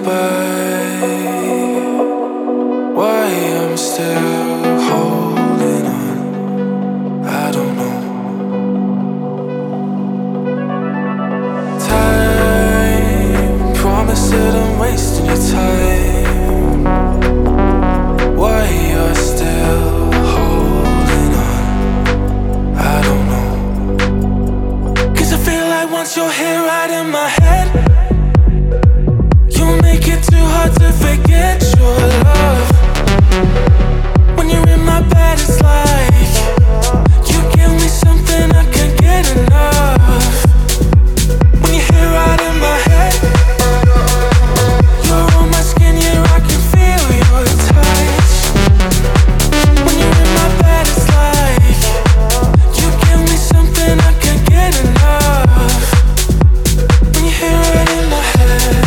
goodbye. Why I'm still holding on, I don't know. Time, promise that I'm wasting your time. Why you're still holding on, I don't know. 'Cause I feel like once you're here right in my head, you make it too hard to forget your love. When you're in my bed, it's like you give me something I can't get enough. When you're here right in my head, you're on my skin, yeah, I can feel your touch. When you're in my bed, it's like you give me something I can't get enough. When you're here right in my head.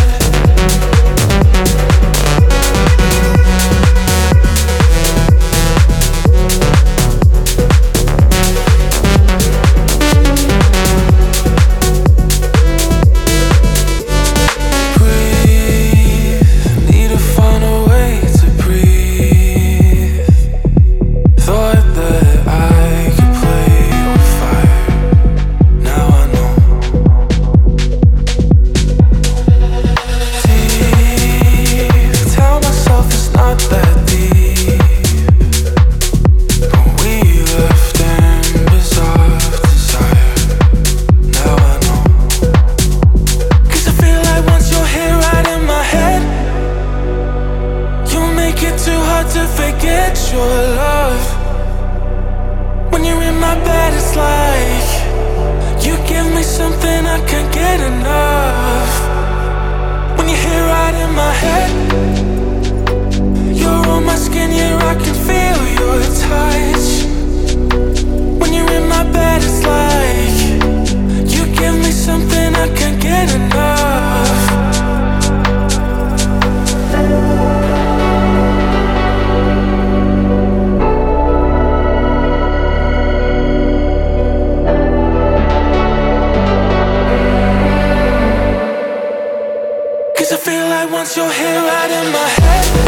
To forget your love. When you're in my bed, it's like you give me something I can't get enough. When you're here right in my head, you're on my skin, yeah, I can feel your touch. When you're in my bed, it's like you give me something I can't get enough. I feel like once you're here right in my head,